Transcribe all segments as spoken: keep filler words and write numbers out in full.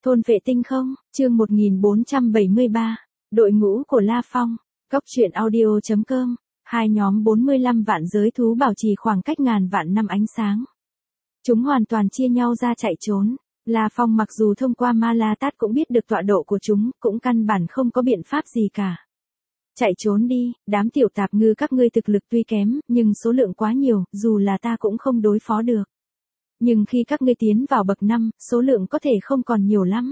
Thôn vệ tinh không, chương một nghìn bốn trăm bảy mươi ba, đội ngũ của La Phong, Cốc truyện audio chấm com, hai nhóm bốn mươi lăm vạn giới thú bảo trì khoảng cách ngàn vạn năm ánh sáng. Chúng hoàn toàn chia nhau ra chạy trốn. La Phong mặc dù thông qua Ma La Tát cũng biết được tọa độ của chúng, cũng căn bản không có biện pháp gì cả. Chạy trốn đi, đám tiểu tạp ngư các ngươi thực lực tuy kém, nhưng số lượng quá nhiều, dù là ta cũng không đối phó được. Nhưng khi các ngươi tiến vào bậc năm, số lượng có thể không còn nhiều lắm.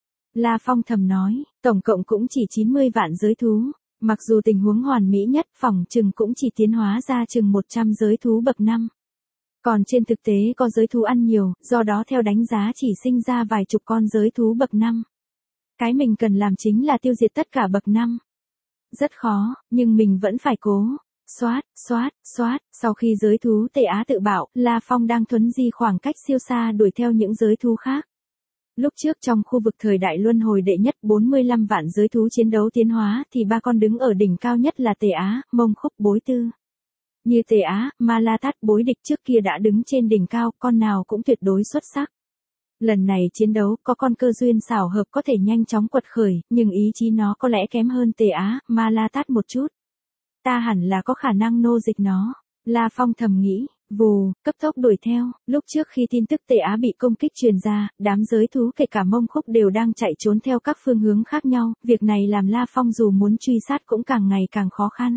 La Phong thầm nói, tổng cộng cũng chỉ chín mươi vạn giới thú. Mặc dù tình huống hoàn mỹ nhất, phỏng chừng cũng chỉ tiến hóa ra chừng một trăm giới thú bậc năm. Còn trên thực tế có giới thú ăn nhiều, do đó theo đánh giá chỉ sinh ra vài chục con giới thú bậc năm. Cái mình cần làm chính là tiêu diệt tất cả bậc năm. Rất khó, nhưng mình vẫn phải cố. Xoát, xoát, xoát, sau khi giới thú Tề Á tự bạo, La Phong đang thuấn di khoảng cách siêu xa đuổi theo những giới thú khác. Lúc trước trong khu vực thời đại luân hồi đệ nhất bốn mươi lăm vạn giới thú chiến đấu tiến hóa thì ba con đứng ở đỉnh cao nhất là Tề Á, Mông Khúc, Bối Tư. Như Tề Á, Ma La Tát, Bối Địch trước kia đã đứng trên đỉnh cao, con nào cũng tuyệt đối xuất sắc. Lần này chiến đấu có con cơ duyên xảo hợp có thể nhanh chóng quật khởi, nhưng ý chí nó có lẽ kém hơn Tề Á, Ma La Tát một chút. Ta hẳn là có khả năng nô dịch nó. La Phong thầm nghĩ, vù, cấp tốc đuổi theo. Lúc trước khi tin tức Tề Á bị công kích truyền ra, đám giới thú kể cả Mông Khúc đều đang chạy trốn theo các phương hướng khác nhau. Việc này làm La Phong dù muốn truy sát cũng càng ngày càng khó khăn.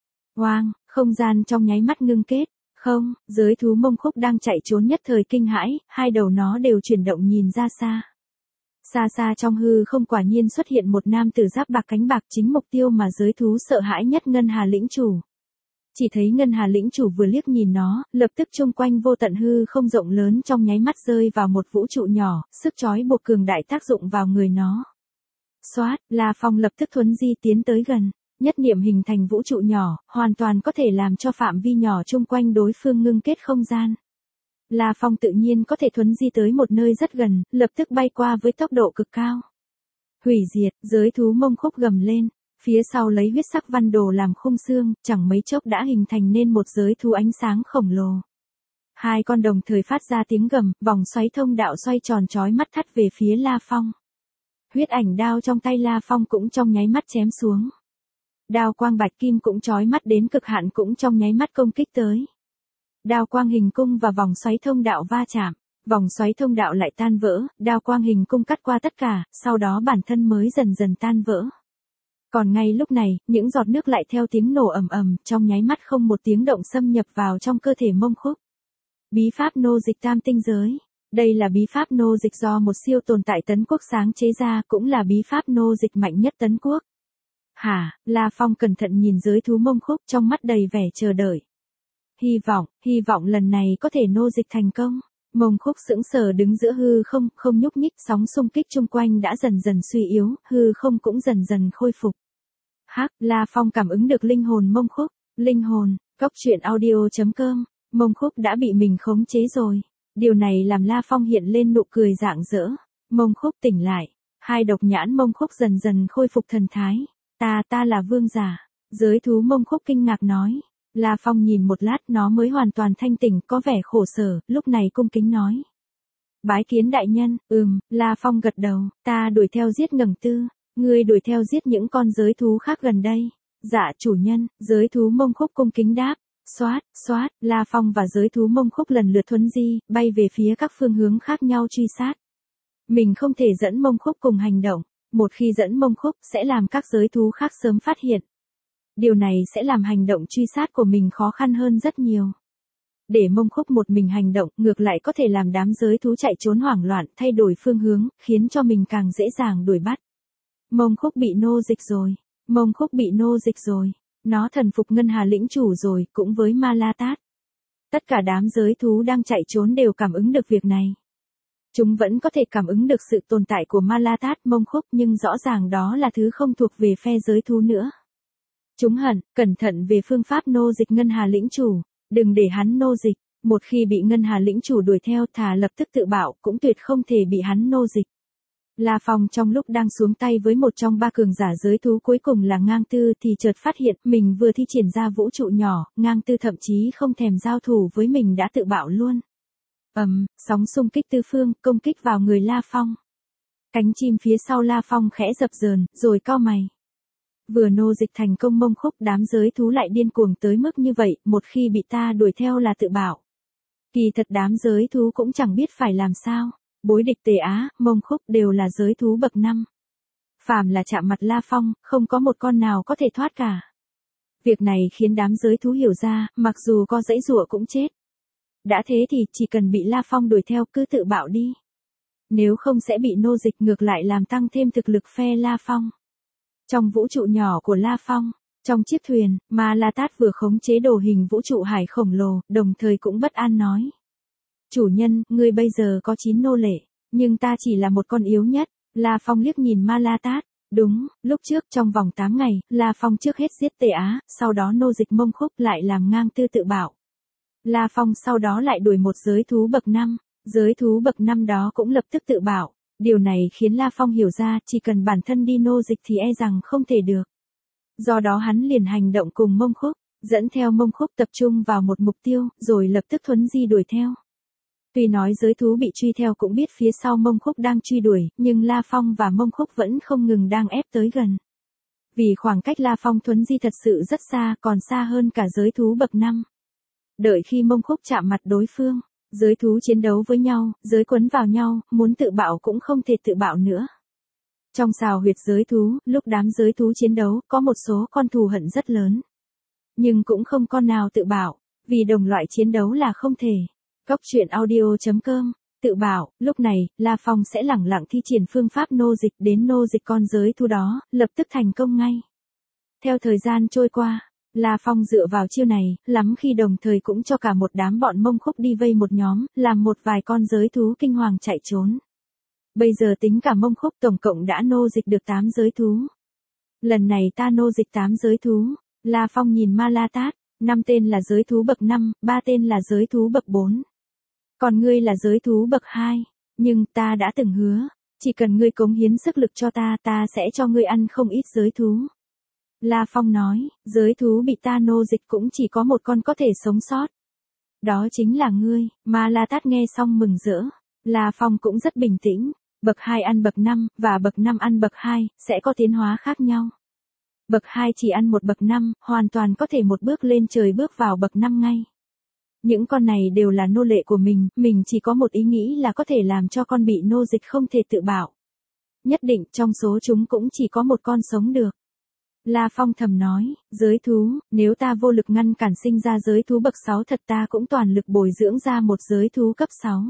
Oang, không gian trong nháy mắt ngưng kết. Không, giới thú Mông Khúc đang chạy trốn nhất thời kinh hãi, hai đầu nó đều chuyển động nhìn ra xa. Xa xa trong hư không quả nhiên xuất hiện một nam tử giáp bạc cánh bạc, chính mục tiêu mà giới thú sợ hãi nhất Ngân Hà lĩnh chủ. Chỉ thấy Ngân Hà lĩnh chủ vừa liếc nhìn nó, lập tức chung quanh vô tận hư không rộng lớn trong nháy mắt rơi vào một vũ trụ nhỏ, sức trói buộc cường đại tác dụng vào người nó. Xoát, La Phong lập tức thuấn di tiến tới gần, nhất niệm hình thành vũ trụ nhỏ, hoàn toàn có thể làm cho phạm vi nhỏ chung quanh đối phương ngưng kết không gian. La Phong tự nhiên có thể thuấn di tới một nơi rất gần, lập tức bay qua với tốc độ cực cao. Hủy diệt, giới thú Mông Khúc gầm lên, phía sau lấy huyết sắc văn đồ làm khung xương, chẳng mấy chốc đã hình thành nên một giới thú ánh sáng khổng lồ. Hai con đồng thời phát ra tiếng gầm, vòng xoáy thông đạo xoay tròn chói mắt thắt về phía La Phong. Huyết ảnh đao trong tay La Phong cũng trong nháy mắt chém xuống. Đao quang bạch kim cũng chói mắt đến cực hạn cũng trong nháy mắt công kích tới. Đao quang hình cung và vòng xoáy thông đạo va chạm, vòng xoáy thông đạo lại tan vỡ, đao quang hình cung cắt qua tất cả, sau đó bản thân mới dần dần tan vỡ. Còn ngay lúc này, những giọt nước lại theo tiếng nổ ầm ầm, trong nháy mắt không một tiếng động xâm nhập vào trong cơ thể Mông Khúc. Bí pháp nô dịch tam tinh giới. Đây là bí pháp nô dịch do một siêu tồn tại Tấn Quốc sáng chế ra, cũng là bí pháp nô dịch mạnh nhất Tấn Quốc. Hả, La Phong cẩn thận nhìn giới thú Mông Khúc trong mắt đầy vẻ chờ đợi. Hy vọng, hy vọng lần này có thể nô dịch thành công. Mông Khúc sững sờ đứng giữa hư không, không nhúc nhích, sóng xung kích chung quanh đã dần dần suy yếu, hư không cũng dần dần khôi phục. Hắc, La Phong cảm ứng được linh hồn Mông Khúc, linh hồn, Cốc truyện audio chấm com, Mông Khúc đã bị mình khống chế rồi. Điều này làm La Phong hiện lên nụ cười rạng rỡ. Mông Khúc tỉnh lại, hai độc nhãn Mông Khúc dần dần khôi phục thần thái. Ta, ta là vương giả. Giới thú Mông Khúc kinh ngạc nói. La Phong nhìn một lát nó mới hoàn toàn thanh tỉnh, có vẻ khổ sở, lúc này cung kính nói. Bái kiến đại nhân, ừm, La Phong gật đầu, ta đuổi theo giết Ngẩng Tư, ngươi đuổi theo giết những con giới thú khác gần đây. Dạ chủ nhân, giới thú Mông Khúc cung kính đáp. Xoát, xoát, La Phong và giới thú Mông Khúc lần lượt thuấn di, bay về phía các phương hướng khác nhau truy sát. Mình không thể dẫn Mông Khúc cùng hành động, một khi dẫn Mông Khúc sẽ làm các giới thú khác sớm phát hiện. Điều này sẽ làm hành động truy sát của mình khó khăn hơn rất nhiều. Để Mông Khúc một mình hành động, ngược lại có thể làm đám giới thú chạy trốn hoảng loạn, thay đổi phương hướng, khiến cho mình càng dễ dàng đuổi bắt. Mông Khúc bị nô dịch rồi. Mông Khúc bị nô dịch rồi. Nó thần phục Ngân Hà lĩnh chủ rồi, cũng với Ma La Tát. Tất cả đám giới thú đang chạy trốn đều cảm ứng được việc này. Chúng vẫn có thể cảm ứng được sự tồn tại của Ma La Tát, Mông Khúc, nhưng rõ ràng đó là thứ không thuộc về phe giới thú nữa. Chúng hận, cẩn thận về phương pháp nô dịch Ngân Hà lĩnh chủ, đừng để hắn nô dịch, một khi bị Ngân Hà lĩnh chủ đuổi theo thà lập tức tự bạo, cũng tuyệt không thể bị hắn nô dịch. La Phong trong lúc đang xuống tay với một trong ba cường giả giới thú cuối cùng là Ngang Tư thì chợt phát hiện mình vừa thi triển ra vũ trụ nhỏ, Ngang Tư thậm chí không thèm giao thủ với mình đã tự bạo luôn. Ầm, um, sóng xung kích tứ phương, công kích vào người La Phong. Cánh chim phía sau La Phong khẽ dập dờn, rồi cau mày. Vừa nô dịch thành công mông khúc, đám giới thú lại điên cuồng tới mức như vậy, một khi bị ta đuổi theo là tự bảo. Kỳ thật đám giới thú cũng chẳng biết phải làm sao. Bối địch Tề Á, mông khúc đều là giới thú bậc năm. Phàm là chạm mặt La Phong, không có một con nào có thể thoát cả. Việc này khiến đám giới thú hiểu ra, mặc dù có giãy giụa cũng chết. Đã thế thì chỉ cần bị La Phong đuổi theo cứ tự bạo đi. Nếu không sẽ bị nô dịch, ngược lại làm tăng thêm thực lực phe La Phong. Trong vũ trụ nhỏ của La Phong, trong chiếc thuyền, Ma La Tát vừa khống chế đồ hình vũ trụ hải khổng lồ, đồng thời cũng bất an nói. Chủ nhân, ngươi bây giờ có chín nô lệ, nhưng ta chỉ là một con yếu nhất. La Phong liếc nhìn Ma La Tát. Đúng, lúc trước trong vòng tám ngày, La Phong trước hết giết Tề Á, sau đó nô dịch mông khúc lại làm ngang tư tự bảo. La Phong sau đó lại đuổi một giới thú bậc năm, giới thú bậc năm đó cũng lập tức tự bảo. Điều này khiến La Phong hiểu ra chỉ cần bản thân đi nô dịch thì e rằng không thể được. Do đó hắn liền hành động cùng mông khúc, dẫn theo mông khúc tập trung vào một mục tiêu, rồi lập tức thuấn di đuổi theo. Tuy nói giới thú bị truy theo cũng biết phía sau mông khúc đang truy đuổi, nhưng La Phong và mông khúc vẫn không ngừng đang ép tới gần. Vì khoảng cách La Phong thuấn di thật sự rất xa, còn xa hơn cả giới thú bậc năm. Đợi khi mông khúc chạm mặt đối phương, giới thú chiến đấu với nhau, giới quấn vào nhau, muốn tự bạo cũng không thể tự bạo nữa. Trong xào huyệt giới thú, lúc đám giới thú chiến đấu, có một số con thù hận rất lớn. Nhưng cũng không con nào tự bạo, vì đồng loại chiến đấu là không thể. Cốc truyện audio chấm com, tự bảo, lúc này, La Phong sẽ lẳng lặng thi triển phương pháp nô dịch đến nô dịch con giới thú đó, lập tức thành công ngay. Theo thời gian trôi qua, La Phong dựa vào chiêu này, lắm khi đồng thời cũng cho cả một đám bọn mông khúc đi vây một nhóm, làm một vài con giới thú kinh hoàng chạy trốn. Bây giờ tính cả mông khúc tổng cộng đã nô dịch được tám giới thú. Lần này ta nô dịch tám giới thú, La Phong nhìn Ma La Tát, năm tên là giới thú bậc năm, ba tên là giới thú bậc bốn. Còn ngươi là giới thú bậc hai, nhưng ta đã từng hứa, chỉ cần ngươi cống hiến sức lực cho ta, ta sẽ cho ngươi ăn không ít giới thú. La Phong nói, giới thú bị ta nô dịch cũng chỉ có một con có thể sống sót. Đó chính là ngươi. Ma La Tát nghe xong mừng rỡ. La Phong cũng rất bình tĩnh, bậc hai ăn bậc năm, và bậc năm ăn bậc hai, sẽ có tiến hóa khác nhau. Bậc hai chỉ ăn một bậc năm, hoàn toàn có thể một bước lên trời bước vào bậc năm ngay. Những con này đều là nô lệ của mình, mình chỉ có một ý nghĩ là có thể làm cho con bị nô dịch không thể tự bảo. Nhất định trong số chúng cũng chỉ có một con sống được. La Phong thầm nói, giới thú, nếu ta vô lực ngăn cản sinh ra giới thú bậc sáu thật ta cũng toàn lực bồi dưỡng ra một giới thú cấp sáu.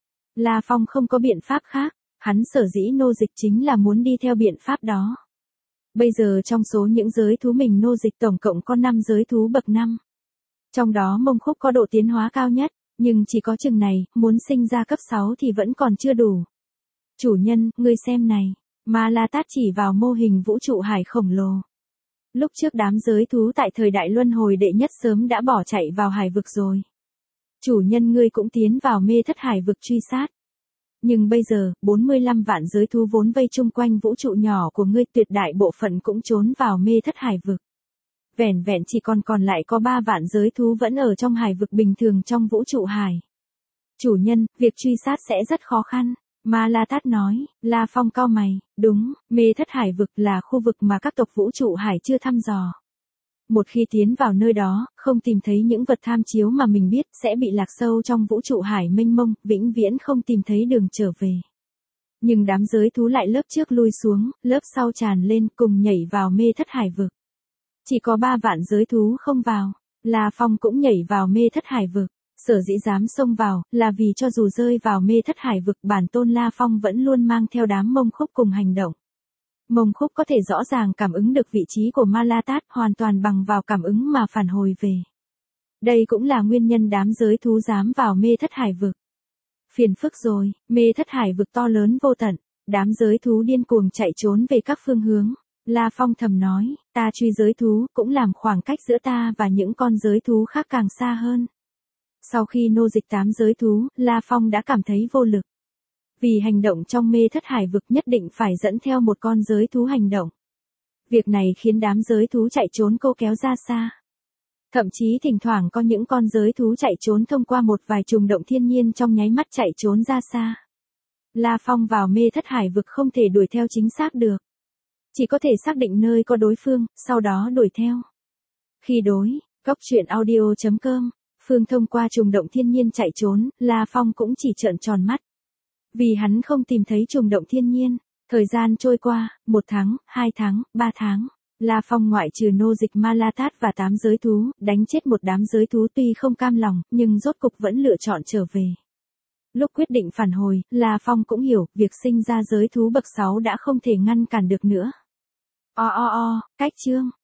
La Phong không có biện pháp khác, hắn sở dĩ nô dịch chính là muốn đi theo biện pháp đó. Bây giờ trong số những giới thú mình nô dịch tổng cộng có năm giới thú bậc năm. Trong đó mông khúc có độ tiến hóa cao nhất, nhưng chỉ có chừng này, muốn sinh ra cấp sáu thì vẫn còn chưa đủ. Chủ nhân, ngươi xem này, Ma La Tát chỉ vào mô hình vũ trụ hải khổng lồ. Lúc trước đám giới thú tại thời đại luân hồi đệ nhất sớm đã bỏ chạy vào hải vực rồi. Chủ nhân ngươi cũng tiến vào mê thất hải vực truy sát. Nhưng bây giờ, bốn mươi lăm vạn giới thú vốn vây chung quanh vũ trụ nhỏ của ngươi tuyệt đại bộ phận cũng trốn vào mê thất hải vực. Vẻn vẹn chỉ còn còn lại có ba vạn giới thú vẫn ở trong hải vực bình thường trong vũ trụ hải. Chủ nhân, việc truy sát sẽ rất khó khăn. Ma La Tát nói, La Phong cau mày, đúng, mê thất hải vực là khu vực mà các tộc vũ trụ hải chưa thăm dò. Một khi tiến vào nơi đó, không tìm thấy những vật tham chiếu mà mình biết, sẽ bị lạc sâu trong vũ trụ hải mênh mông, vĩnh viễn không tìm thấy đường trở về. Nhưng đám giới thú lại lớp trước lui xuống, lớp sau tràn lên cùng nhảy vào mê thất hải vực. Chỉ có ba vạn giới thú không vào, La Phong cũng nhảy vào mê thất hải vực. Sở dĩ dám xông vào, là vì cho dù rơi vào mê thất hải vực bản tôn La Phong vẫn luôn mang theo đám mông khúc cùng hành động. Mông khúc có thể rõ ràng cảm ứng được vị trí của Ma La Tát hoàn toàn bằng vào cảm ứng mà phản hồi về. Đây cũng là nguyên nhân đám giới thú dám vào mê thất hải vực. Phiền phức rồi, mê thất hải vực to lớn vô tận, đám giới thú điên cuồng chạy trốn về các phương hướng. La Phong thầm nói, ta truy giới thú cũng làm khoảng cách giữa ta và những con giới thú khác càng xa hơn. Sau khi nô dịch tám giới thú, La Phong đã cảm thấy vô lực. Vì hành động trong mê thất hải vực nhất định phải dẫn theo một con giới thú hành động. Việc này khiến đám giới thú chạy trốn cô kéo ra xa. Thậm chí thỉnh thoảng có những con giới thú chạy trốn thông qua một vài trùng động thiên nhiên trong nháy mắt chạy trốn ra xa. La Phong vào mê thất hải vực không thể đuổi theo chính xác được. Chỉ có thể xác định nơi có đối phương, sau đó đuổi theo. Khi đối, góc truyện audio chấm com, Phương thông qua trùng động thiên nhiên chạy trốn, La Phong cũng chỉ trợn tròn mắt. Vì hắn không tìm thấy trùng động thiên nhiên. Thời gian trôi qua, một tháng, hai tháng, ba tháng. La Phong ngoại trừ nô dịch Ma La Tát và tám giới thú, đánh chết một đám giới thú tuy không cam lòng, nhưng rốt cục vẫn lựa chọn trở về. Lúc quyết định phản hồi, La Phong cũng hiểu, việc sinh ra giới thú bậc sáu đã không thể ngăn cản được nữa. O o o, cách chương.